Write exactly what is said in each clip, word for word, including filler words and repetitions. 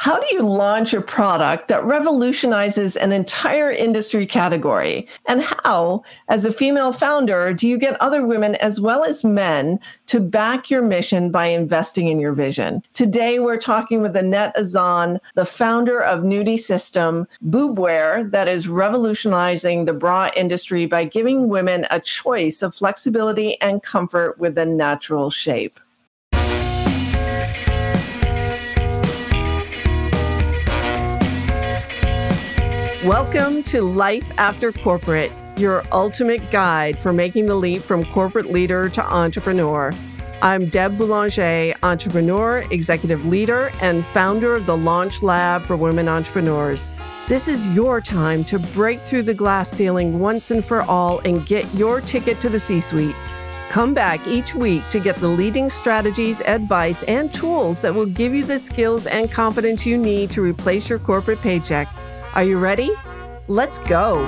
How do you launch a product that revolutionizes an entire industry category? And how, as a female founder, do you get other women as well as men to back your mission by investing in your vision? Today, we're talking with Annette Azan, the founder of Nudie System, boobwear that is revolutionizing the bra industry by giving women a choice of flexibility and comfort with a natural shape. Welcome to Life After Corporate, your ultimate guide for making the leap from corporate leader to entrepreneur. I'm Deb Boulanger, entrepreneur, executive leader, and founder of the Launch Lab for Women Entrepreneurs. This is your time to break through the glass ceiling once and for all and get your ticket to the C-suite. Come back each week to get the leading strategies, advice, and tools that will give you the skills and confidence you need to replace your corporate paycheck. Are you ready? Let's go.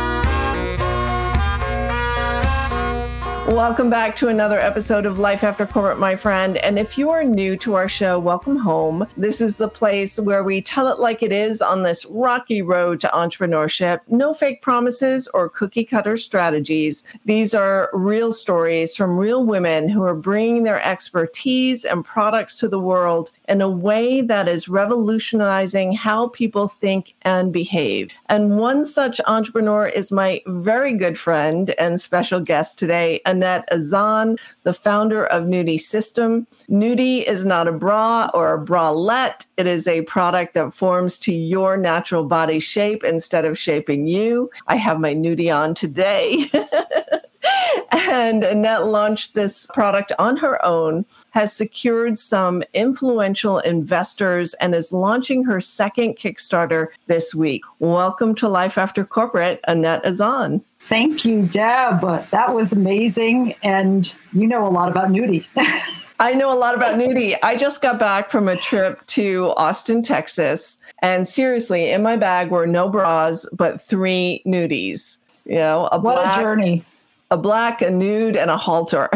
Welcome back to another episode of Life After Corporate, my friend. And if you are new to our show, welcome home. This is the place where we tell it like it is on this rocky road to entrepreneurship. No fake promises or cookie cutter strategies. These are real stories from real women who are bringing their expertise and products to the world in a way that is revolutionizing how people think and behave. And one such entrepreneur is my very good friend and special guest today, Annette Azan, the founder of Nudie System. Nudie is not a bra or a bralette. It is a product that forms to your natural body shape instead of shaping you. I have my Nudie on today. And Annette launched this product on her own, has secured some influential investors, and is launching her second Kickstarter this week. Welcome to Life After Corporate, Annette Azan. Thank you, Deb. That was amazing. And you know a lot about Nudie. I know a lot about Nudie. I just got back from a trip to Austin, Texas. And seriously, in my bag were no bras, but three Nudies. You know, a what black, a journey. A black, a nude, and a halter.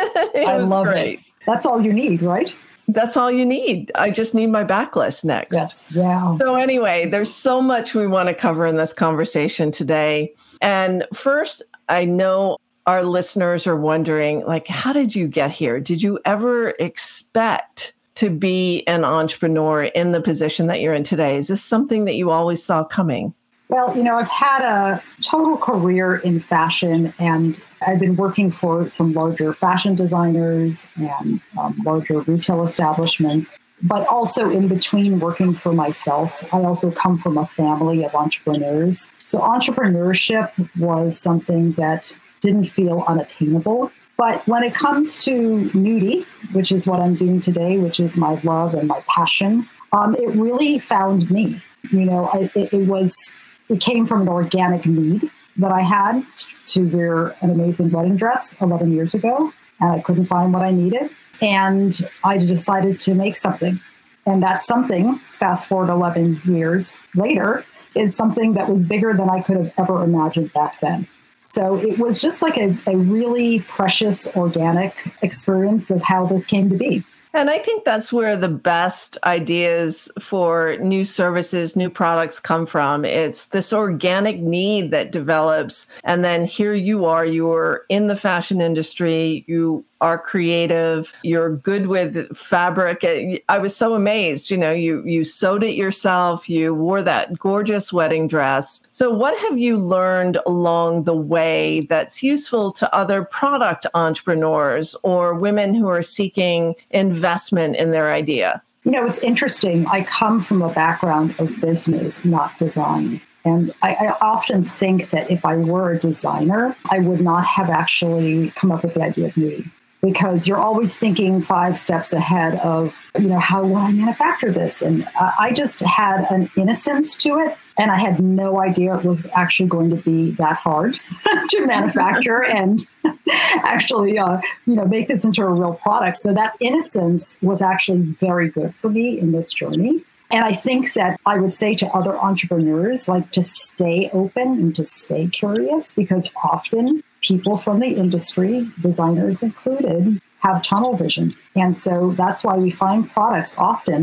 I love great. it. That's all you need, right? That's all you need. I just need my backlist next. Yes. Yeah. So anyway, there's so much we want to cover in this conversation today. And first, I know our listeners are wondering, like, how did you get here? Did you ever expect to be an entrepreneur in the position that you're in today? Is this something that you always saw coming? Well, you know, I've had a total career in fashion, and I've been working for some larger fashion designers and um, larger retail establishments, but also in between working for myself. I also come from a family of entrepreneurs. So entrepreneurship was something that didn't feel unattainable. But when it comes to Nudie, which is what I'm doing today, which is my love and my passion, um, it really found me. You know, I, it, it was... It came from an organic need that I had to wear an amazing wedding dress eleven years ago, and I couldn't find what I needed. And I decided to make something. And that something, fast forward eleven years later, is something that was bigger than I could have ever imagined back then. So it was just like a, a really precious, organic experience of how this came to be. And I think that's where the best ideas for new services, new products come from. It's this organic need that develops. And then here you are, you're in the fashion industry, you are creative, you're good with fabric. I was so amazed, you know, you you sewed it yourself, you wore that gorgeous wedding dress. So what have you learned along the way that's useful to other product entrepreneurs or women who are seeking investment in their idea? You know, it's interesting. I come from a background of business, not design. And I, I often think that if I were a designer, I would not have actually come up with the idea of Nudie. Because you're always thinking five steps ahead of, you know, how will I manufacture this? And I just had an innocence to it. And I had no idea it was actually going to be that hard to manufacture and actually, uh, you know, make this into a real product. So that innocence was actually very good for me in this journey. And I think that I would say to other entrepreneurs, like, to stay open and to stay curious, because often people from the industry, designers included, have tunnel vision. And so that's why we find products often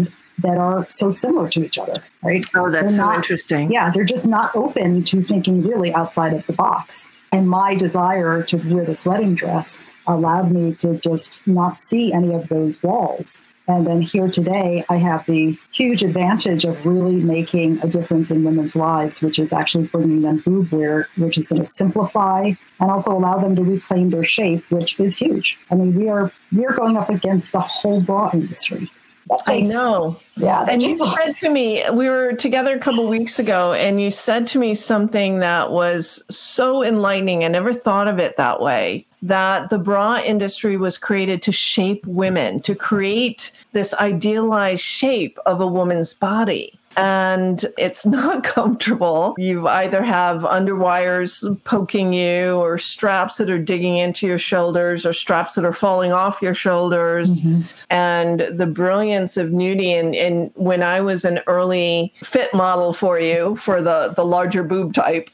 that are so similar to each other, right? Oh, that's they're so not, interesting. Yeah, they're just not open to thinking really outside of the box. And my desire to wear this wedding dress allowed me to just not see any of those walls. And then here today, I have the huge advantage of really making a difference in women's lives, which is actually bringing them boob wear, which is going to simplify and also allow them to reclaim their shape, which is huge. I mean, we are we are going up against the whole bra industry. Takes, I know. Yeah. And you said to me, we were together a couple weeks ago, and you said to me something that was so enlightening. I never thought of it that way, that the bra industry was created to shape women, to create this idealized shape of a woman's body. And it's not comfortable. You either have underwires poking you, or straps that are digging into your shoulders, or straps that are falling off your shoulders. Mm-hmm. And the brilliance of Nudie. And, and when I was an early fit model for you, for the, the larger boob type,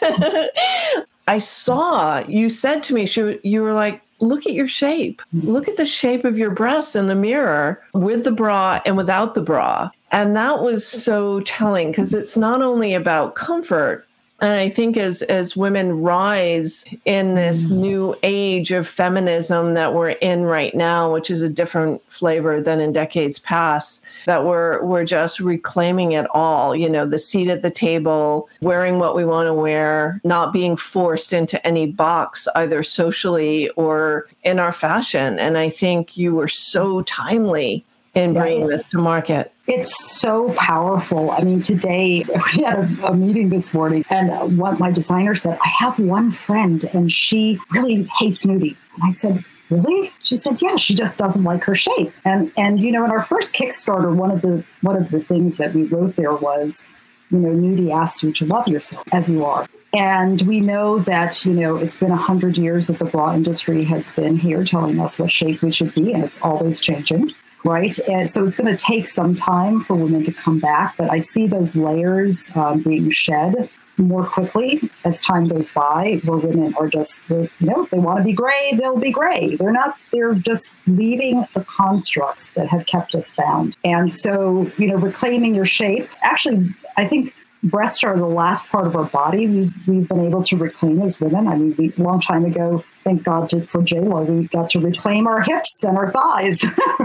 I saw, you said to me, she, you were like, look at your shape. Look at the shape of your breasts in the mirror with the bra and without the bra. And that was so telling, because it's not only about comfort. And I think as, as women rise in this new age of feminism that we're in right now, which is a different flavor than in decades past, that we're we're just reclaiming it all, you know, the seat at the table, wearing what we want to wear, not being forced into any box, either socially or in our fashion. And I think you were so timely in bringing this to market. It's so powerful. I mean, today we had a, a meeting this morning, and what my designer said, I have one friend and she really hates Nudie. And I said, really? She said, yeah, she just doesn't like her shape. And, and, you know, in our first Kickstarter, one of the, one of the things that we wrote there was, you know, Nudie asks you to love yourself as you are. And we know that, you know, it's been a hundred years that the bra industry has been here telling us what shape we should be, and it's always changing. Right. And so it's going to take some time for women to come back. But I see those layers um, being shed more quickly as time goes by, where women are just, you know, if they want to be gray, they'll be gray. They're not, they're just leaving the constructs that have kept us bound. And so, you know, reclaiming your shape, actually, I think breasts are the last part of our body we've, we've been able to reclaim as women. I mean, we, a long time ago, thank God to, for J-Lo, we got to reclaim our hips and our thighs.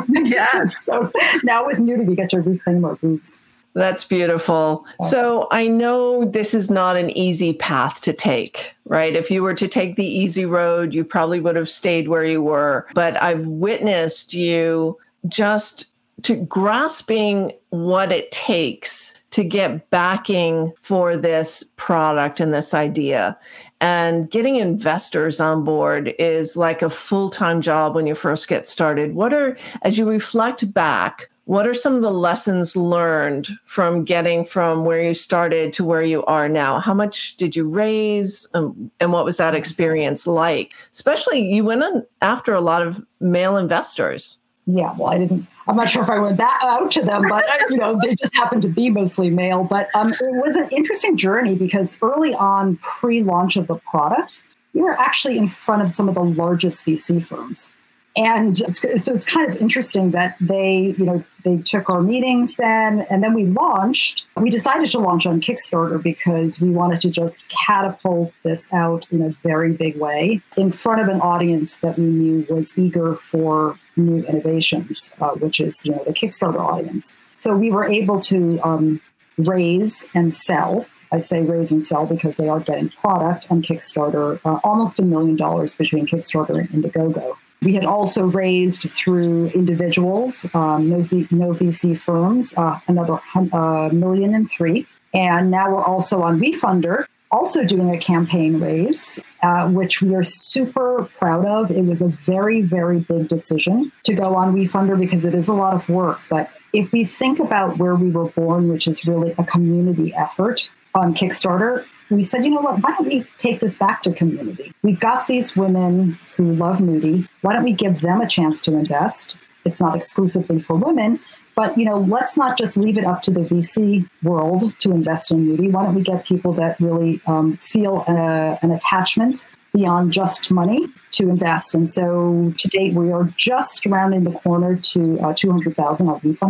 Yes. So now with Nudie, we get to reclaim our boobs. That's beautiful. So I know this is not an easy path to take, right? If you were to take the easy road, you probably would have stayed where you were. But I've witnessed you just to grasping what it takes to get backing for this product and this idea. And getting investors on board is like a full-time job when you first get started. What are, as you reflect back, what are some of the lessons learned from getting from where you started to where you are now? How much did you raise? Um, and what was that experience like? Especially, you went on after a lot of male investors. Yeah, well, I didn't, I'm not sure if I went back out to them, but, you know, they just happened to be mostly male. But um, it was an interesting journey because early on, pre-launch of the product, we were actually in front of some of the largest V C firms. And it's, so it's kind of interesting that they, you know, they took our meetings then, and then we launched. We decided to launch on Kickstarter because we wanted to just catapult this out in a very big way in front of an audience that we knew was eager for new innovations, uh, which is, you know, the Kickstarter audience. So we were able to um, raise and sell. I say raise and sell because they are getting product on Kickstarter, uh, almost a million dollars between Kickstarter and Indiegogo. We had also raised through individuals, um, no, Z, no V C firms, uh, another uh, million and three. And now we're also on WeFunder, also doing a campaign raise, uh, which we are super proud of. It was a very, very big decision to go on WeFunder because it is a lot of work. But if we think about where we were born, which is really a community effort on Kickstarter, we said, you know what, why don't we take this back to community? We've got these women who love Nudie. Why don't we give them a chance to invest? It's not exclusively for women, but, you know, let's not just leave it up to the V C world to invest in Nudie. Why don't we get people that really um, feel a, an attachment beyond just money to invest? And so to date, we are just rounding the corner to uh, two hundred thousand on WeFunder.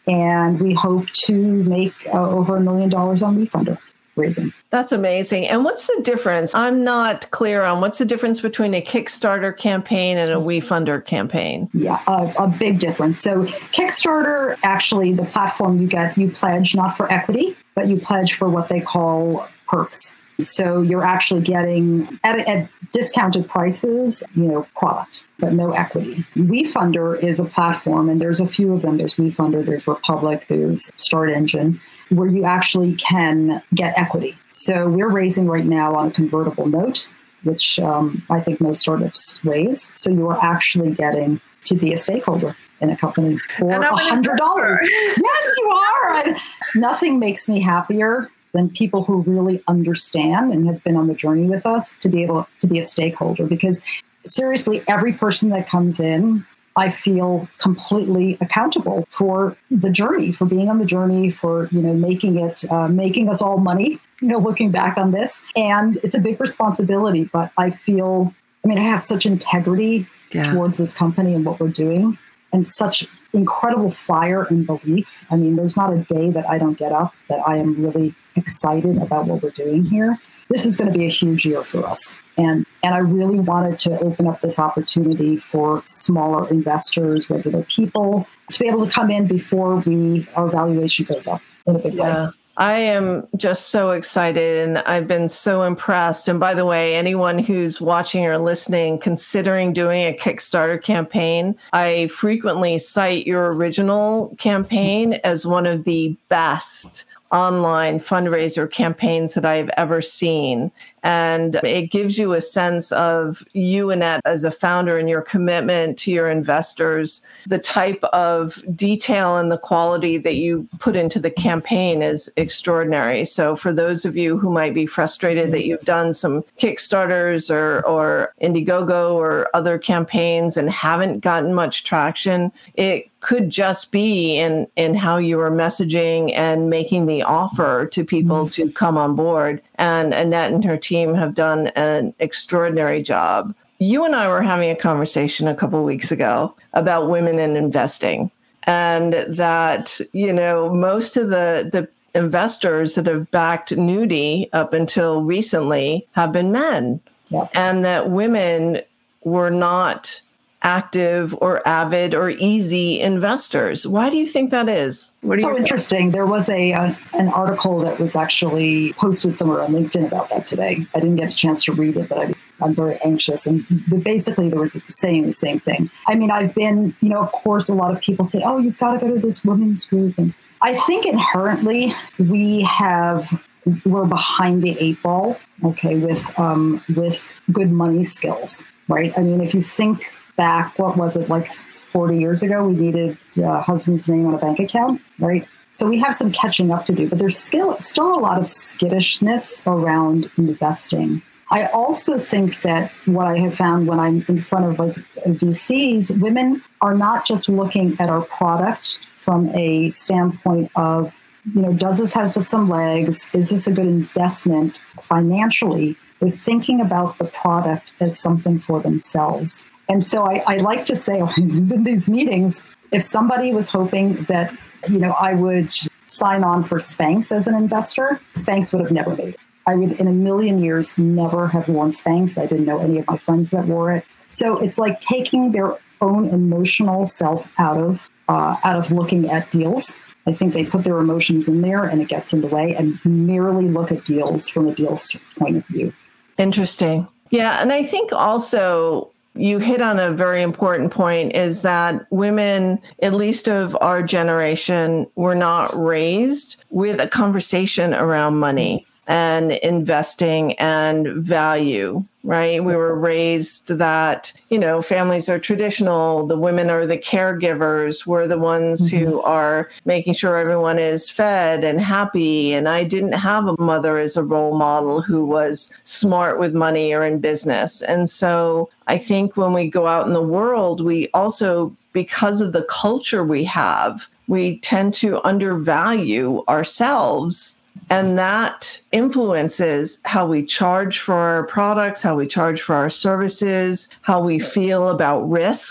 And we hope to make uh, over a million dollars on WeFunder raising. That's amazing. And what's the difference? I'm not clear on what's the difference between a Kickstarter campaign and a WeFunder campaign. Yeah, a, a big difference. So Kickstarter, actually, the platform you get, you pledge not for equity, but you pledge for what they call perks. So you're actually getting at, at discounted prices, you know, product, but no equity. WeFunder is a platform, and there's a few of them. There's WeFunder, there's Republic, there's Start Engine, where you actually can get equity. So we're raising right now on a convertible note, which um, I think most startups raise. So you are actually getting to be a stakeholder in a company for one hundred dollars. Yes, you are. And nothing makes me happier than people who really understand and have been on the journey with us to be able to be a stakeholder. Because seriously, every person that comes in, I feel completely accountable for the journey, for being on the journey, for, you know, making it, uh, making us all money, you know, looking back on this. And it's a big responsibility, but I feel, I mean, I have such integrity yeah. towards this company and what we're doing, and such incredible fire and belief. I mean, there's not a day that I don't get up that I am really excited about what we're doing here. This is going to be a huge year for us. And and I really wanted to open up this opportunity for smaller investors, regular people, to be able to come in before we our valuation goes up in a big yeah. way. I am just so excited, and I've been so impressed. And by the way, anyone who's watching or listening, considering doing a Kickstarter campaign, I frequently cite your original campaign as one of the best online fundraiser campaigns that I've ever seen. And it gives you a sense of you, Annette, as a founder, and your commitment to your investors. The type of detail and the quality that you put into the campaign is extraordinary. So for those of you who might be frustrated that you've done some Kickstarters or, or Indiegogo or other campaigns and haven't gotten much traction, it could just be in, in how you are messaging and making the offer to people to come on board. And Annette and her team have done an extraordinary job. You and I were having a conversation a couple of weeks ago about women in investing, and that, you know, most of the, the investors that have backed Nudie up until recently have been men, yeah. and that women were not active or avid or easy investors. Why do you think that is? What so interesting. There was a, a an article that was actually posted somewhere on LinkedIn about that today. I didn't get a chance to read it, but I was, I'm very anxious. And basically there was saying the same thing. I mean, I've been, you know, of course, a lot of people say, oh, you've got to go to this women's group. And I think inherently we have, we're behind the eight ball, okay, with um, with good money skills, right? I mean, if you think back, what was it, like forty years ago, we needed a husband's name on a bank account, right? So we have some catching up to do, but there's still, still a lot of skittishness around investing. I also think that what I have found when I'm in front of like V Cs, women are not just looking at our product from a standpoint of, you know, does this have some legs? Is this a good investment financially? They're thinking about the product as something for themselves. And so I, I like to say in these meetings, if somebody was hoping that, you know, I would sign on for Spanx as an investor, Spanx would have never made it. I would, in a million years, never have worn Spanx. I didn't know any of my friends that wore it. So it's like taking their own emotional self out of uh, out of looking at deals. I think they put their emotions in there and it gets in the way, and merely look at deals from a deal's point of view. Interesting. Yeah. And I think also you hit on a very important point, is that women, at least of our generation, were not raised with a conversation around money and investing and value, right? We were raised that, you know, families are traditional. The women are the caregivers. We're the ones mm-hmm. who are making sure everyone is fed and happy. And I didn't have a mother as a role model who was smart with money or in business. And so I think when we go out in the world, we also, because of the culture we have, we tend to undervalue ourselves. And that influences how we charge for our products, how we charge for our services, how we feel about risk.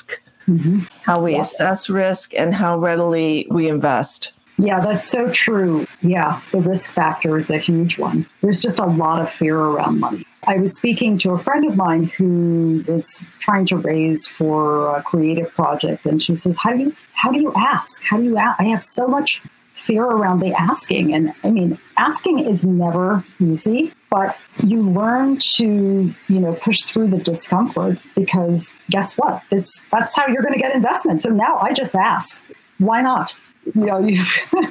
Mm-hmm. how we Yeah. assess risk and how readily we invest. Yeah, that's so true. Yeah, the risk factor is a huge one. There's just a lot of fear around money. I was speaking to a friend of mine who is trying to raise for a creative project, and she says, "How do you how do you ask? How do you ask? I have so much fear around the asking." And I mean, asking is never easy, but you learn to, you know, push through the discomfort, because guess what? This that's how you're going to get investment. So now I just ask. Why not? You know, you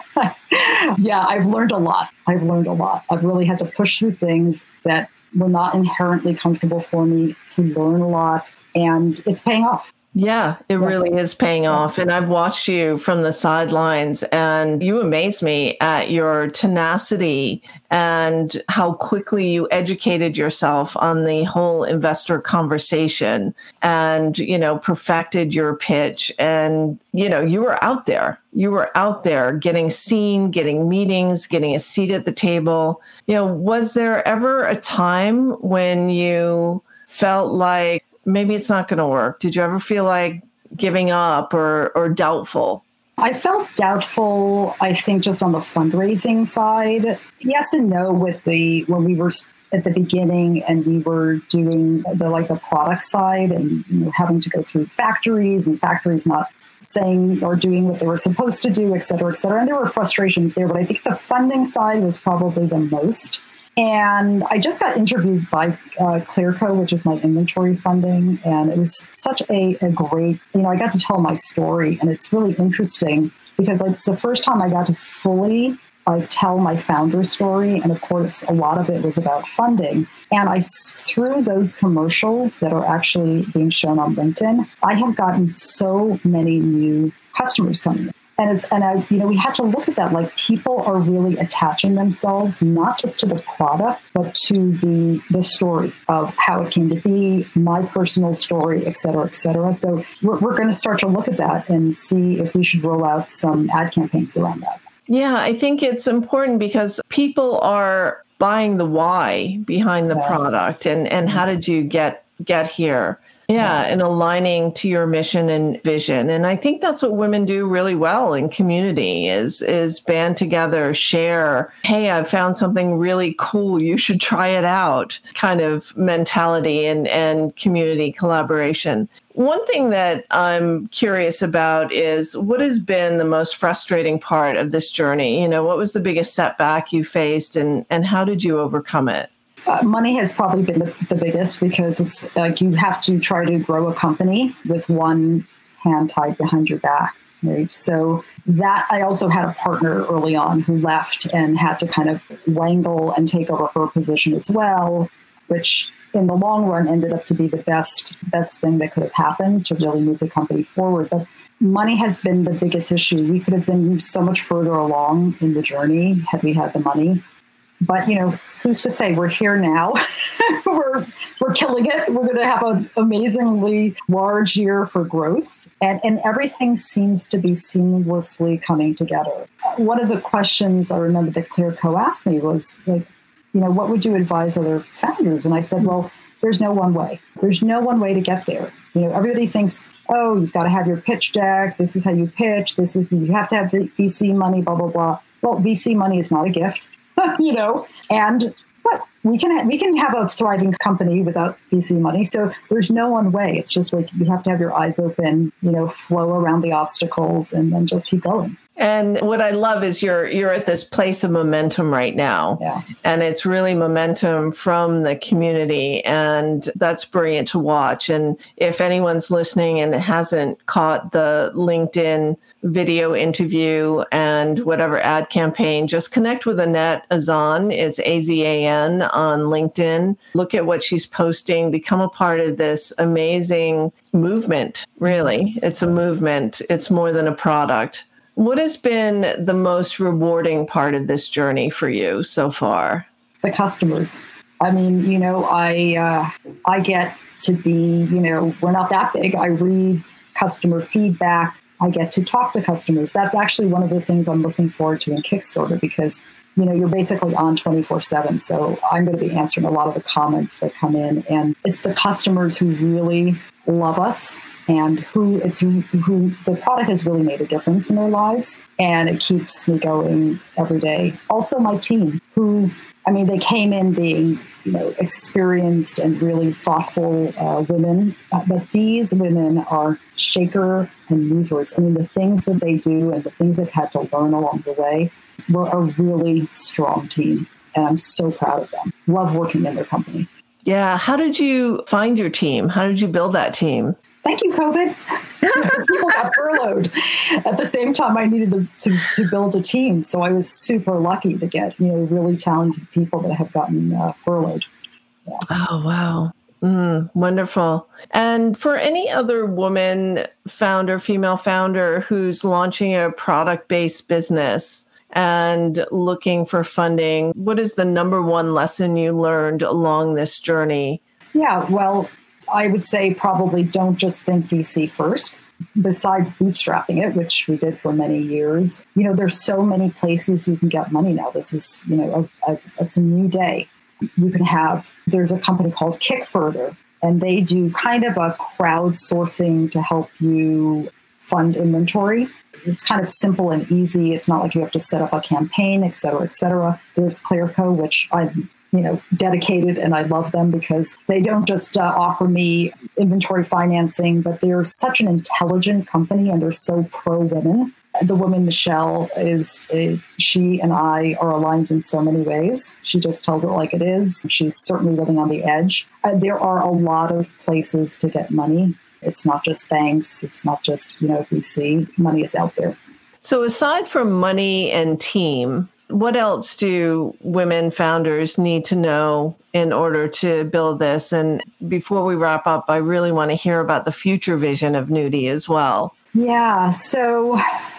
yeah, I've learned a lot. I've learned a lot. I've really had to push through things that were not inherently comfortable for me, to learn a lot, and it's paying off. Yeah, it really is paying off. And I've watched you from the sidelines, and you amaze me at your tenacity and how quickly you educated yourself on the whole investor conversation and, you know, perfected your pitch. And, you know, you were out there. You were out there getting seen, getting meetings, getting a seat at the table. You know, was there ever a time when you felt like, maybe it's not going to work? Did you ever feel like giving up or or doubtful? I felt doubtful, I think, just on the fundraising side. Yes and no. With the when we were at the beginning and we were doing the like the product side, and, you know, having to go through factories and factories not saying or doing what they were supposed to do, et cetera, et cetera. And there were frustrations there, but I think the funding side was probably the most. And I just got interviewed by uh, Clearco, which is my inventory funding. And it was such a, a great, you know, I got to tell my story. And it's really interesting because it's the first time I got to fully uh, tell my founder story. And of course, a lot of it was about funding. And I, through those commercials that are actually being shown on LinkedIn, I have gotten so many new customers coming in. And it's, and I, you know, we had to look at that. Like, people are really attaching themselves not just to the product, but to the the story of how it came to be, my personal story, et cetera, et cetera. So we're, we're going to start to look at that and see if we should roll out some ad campaigns around that. Yeah, I think it's important because people are buying the why behind the yeah. product, and and how did you get get here? Yeah, and aligning to your mission and vision. And I think that's what women do really well in community is, is band together, share, hey, I found something really cool, you should try it out, kind of mentality and, and community collaboration. One thing that I'm curious about is what has been the most frustrating part of this journey? You know, what was the biggest setback you faced, and, and how did you overcome it? Uh, money has probably been the, the biggest, because it's like you have to try to grow a company with one hand tied behind your back, right? So that I also had a partner early on who left and had to kind of wangle and take over her position as well, which in the long run ended up to be the best best thing that could have happened to really move the company forward. But money has been the biggest issue. We could have been so much further along in the journey had we had the money. But, you know, who's to say? We're here now. we're we're killing it. We're going to have an amazingly large year for growth. And, and everything seems to be seamlessly coming together. One of the questions I remember that Clearco asked me was, like, you know, what would you advise other founders? And I said, well, there's no one way. There's no one way to get there. You know, everybody thinks, oh, you've got to have your pitch deck. This is how you pitch. This is, you have to have V C money, blah, blah, blah. Well, V C money is not a gift. You know, and but we can ha- we can have a thriving company without V C money. So there's no one way. It's just like you have to have your eyes open, you know, flow around the obstacles, and then just keep going. And what I love is you're you're at this place of momentum right now. Yeah. And it's really momentum from the community. And that's brilliant to watch. And if anyone's listening and hasn't caught the LinkedIn video interview and whatever ad campaign, just connect with Annette Azan. It's A Z A N on LinkedIn. Look at what she's posting. Become a part of this amazing movement, really. It's a movement. It's more than a product. What has been the most rewarding part of this journey for you so far? The customers. I mean, you know, I uh, I get to be, you know, we're not that big. I read customer feedback. I get to talk to customers. That's actually one of the things I'm looking forward to in Kickstarter because, you know, you're basically on twenty-four seven. So I'm going to be answering a lot of the comments that come in. And it's the customers who really love us and who it's who the product has really made a difference in their lives. And it keeps me going every day. Also my team who, I mean, they came in being, you know, experienced and really thoughtful uh, women. Uh, but these women are shaker and movers. I mean, the things that they do and the things they've had to learn along the way, we're a really strong team. And I'm so proud of them. Love working in their company. Yeah. How did you find your team? How did you build that team? Thank you, COVID. People got furloughed. At the same time, I needed to, to, to build a team. So I was super lucky to get, you know, really talented people that have gotten uh, furloughed. Yeah. Oh, wow. Mm, wonderful. And for any other woman founder, female founder who's launching a product-based business and looking for funding, what is the number one lesson you learned along this journey? Yeah, well, I would say probably don't just think V C first. Besides bootstrapping it, which we did for many years, you know, there's so many places you can get money now. This is, you know, a, a, it's a new day. You can have, there's a company called Kickfurther, and they do kind of a crowdsourcing to help you fund inventory. It's kind of simple and easy. It's not like you have to set up a campaign, et cetera, et cetera. There's Clearco, which I'm, you know, dedicated, and I love them because they don't just uh, offer me inventory financing, but they're such an intelligent company and they're so pro-women. The woman, Michelle, is a, she and I are aligned in so many ways. She just tells it like it is. She's certainly living on the edge. Uh, there are a lot of places to get money. It's not just banks. It's not just, you know, V C. Money is out there. So aside from money and team, what else do women founders need to know in order to build this? And before we wrap up, I really want to hear about the future vision of Nudie as well. Yeah, so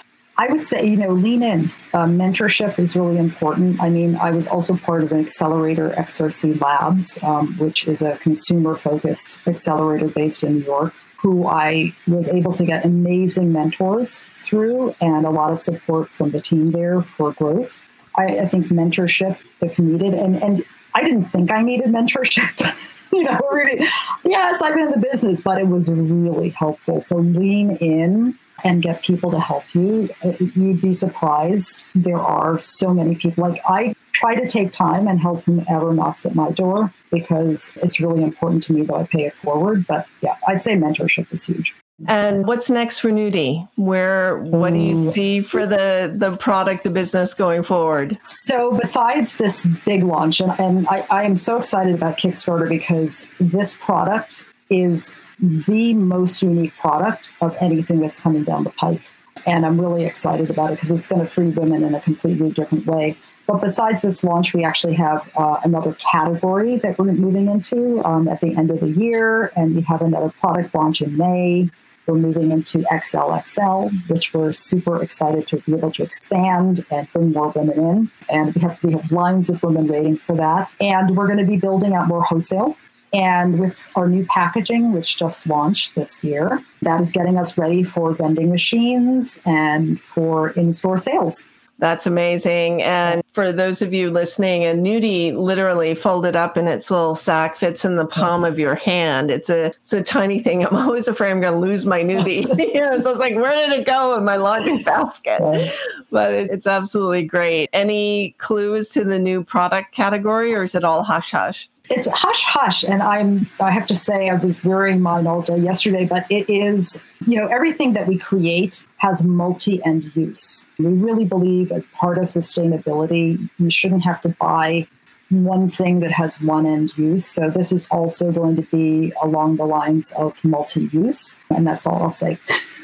I would say, you know, lean in. Uh, mentorship is really important. I mean, I was also part of an accelerator, X R C Labs, um, which is a consumer-focused accelerator based in New York, who I was able to get amazing mentors through and a lot of support from the team there for growth. I, I think mentorship, if needed, and, and I didn't think I needed mentorship. you know, really, yes, I've been in the business, but it was really helpful. So lean in and get people to help you. You'd be surprised. There are so many people. Like I try to take time and help whomever knocks at my door because it's really important to me that I pay it forward. But yeah, I'd say mentorship is huge. And what's next for Nudie? Where, what do you see for the, the product, the business going forward? So besides this big launch, and, and I, I am so excited about Kickstarter because this product is the most unique product of anything that's coming down the pike. And I'm really excited about it because it's going to free women in a completely different way. But besides this launch, we actually have uh, another category that we're moving into um, at the end of the year. And we have another product launch in May. We're moving into X L X L, which we're super excited to be able to expand and bring more women in. And we have we have lines of women waiting for that. And we're going to be building out more wholesale. And with our new packaging, which just launched this year, that is getting us ready for vending machines and for in-store sales. That's amazing. And for those of you listening, a Nudie literally folded up in its little sack fits in the palm yes. of your hand. It's a it's a tiny thing. I'm always afraid I'm going to lose my Nudie. Yes. you know, so I was like, where did it go in my laundry basket? Yes. But it, it's absolutely great. Any clues to the new product category, or is it all hush hush? It's hush hush, and I'm. I have to say, I was wearing mine all day yesterday. But it is, you know, everything that we create has multi-end use. We really believe, as part of sustainability, you shouldn't have to buy one thing that has one end use. So this is also going to be along the lines of multi-use, and that's all I'll say.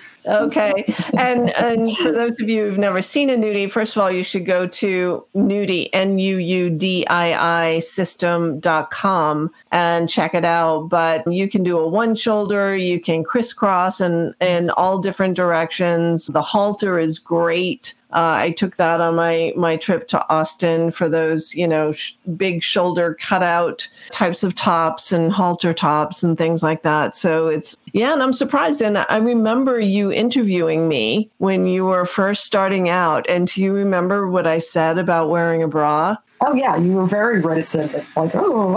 Okay. And and for those of you who've never seen a Nudie, first of all, you should go to Nudie, N U U D I I system dot com and check it out. But you can do a one shoulder, you can crisscross in, in all different directions. The halter is great Uh, I took that on my my trip to Austin for those, you know, sh- big shoulder cutout types of tops and halter tops and things like that. So it's, yeah, and I'm surprised. And I remember you interviewing me when you were first starting out. And do you remember what I said about wearing a bra? Oh, yeah, you were very reticent, like, oh,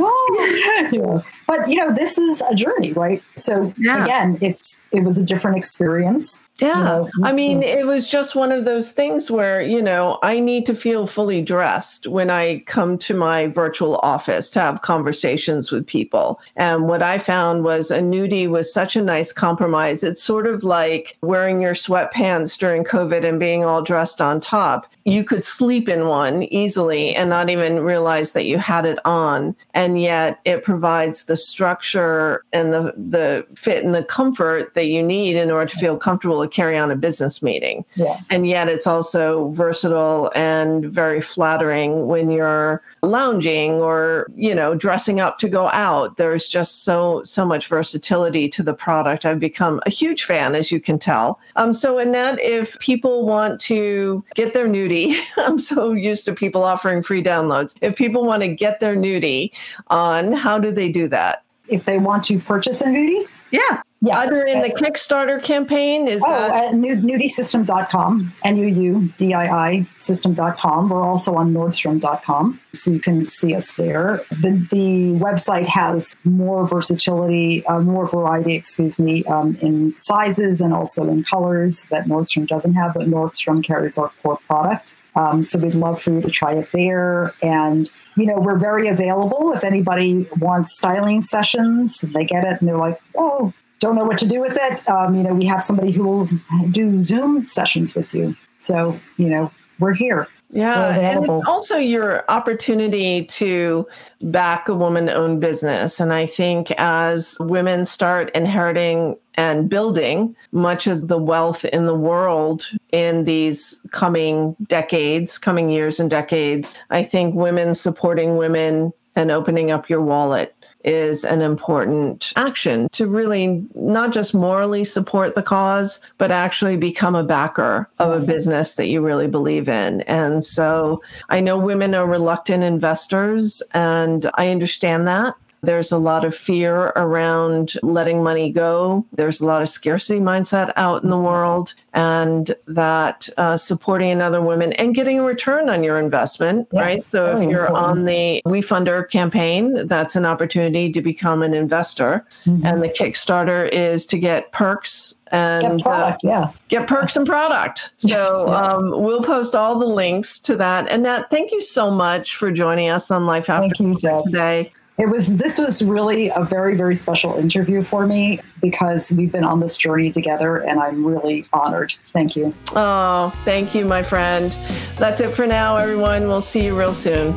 well, yeah. But, you know, this is a journey, right? So, yeah. again, it's it was a different experience. Yeah. You know, I mean, it was just one of those things where, you know, I need to feel fully dressed when I come to my virtual office to have conversations with people. And what I found was a nudie was such a nice compromise. It's sort of like wearing your sweatpants during COVID and being all dressed on top. You could sleep in one easily and not even realize that you had it on. And yet it provides the structure and the, the fit and the comfort that you need in order to feel comfortable to carry on a business meeting. Yeah. And yet it's also versatile and very flattering when you're lounging or, you know, dressing up to go out. There's just so, so much versatility to the product. I've become a huge fan, as you can tell. Um, so Annette, if people want to get their nudie, I'm so used to people offering free downloads. If people want to get their nudie on, how do they do that? If they want to purchase a nudie? Yeah. Yeah. Either in the Kickstarter campaign, is oh, that? at nudie system dot com, N U U D I I system dot com. We're also on Nordstrom dot com, so you can see us there. The, the website has more versatility, uh, more variety, excuse me, um, in sizes and also in colors that Nordstrom doesn't have, but Nordstrom carries our core product. Um, so we'd love for you to try it there. And, you know, we're very available. If anybody wants styling sessions, they get it and they're like, oh, don't know what to do with it. Um, you know, we have somebody who will do Zoom sessions with you. So, you know, we're here. Yeah. And it's also your opportunity to back a woman-owned business. And I think as women start inheriting and building much of the wealth in the world in these coming decades, coming years and decades, I think women supporting women and opening up your wallet is an important action to really not just morally support the cause, but actually become a backer of a business that you really believe in. And so I know women are reluctant investors, and I understand that. There's a lot of fear around letting money go. There's a lot of scarcity mindset out in the world, and that uh, supporting another woman and getting a return on your investment, yeah, right? So if you're important. On the WeFunder campaign, that's an opportunity to become an investor. Mm-hmm. And the Kickstarter is to get perks and get product, uh, yeah. Get perks and product. So yes, yeah. um, we'll post all the links to that. Annette, thank you so much for joining us on Life After Thank you, Deb. Today. It was, this was really a very, very special interview for me because we've been on this journey together and I'm really honored. Thank you. Oh, thank you, my friend. That's it for now, everyone. We'll see you real soon.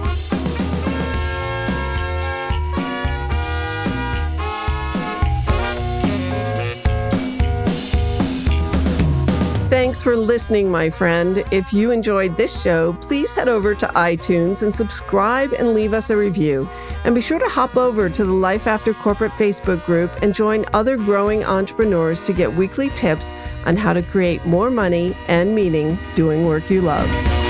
Thanks for listening, my friend. If you enjoyed this show, please head over to iTunes and subscribe and leave us a review. And be sure to hop over to the Life After Corporate Facebook group and join other growing entrepreneurs to get weekly tips on how to create more money and meaning doing work you love.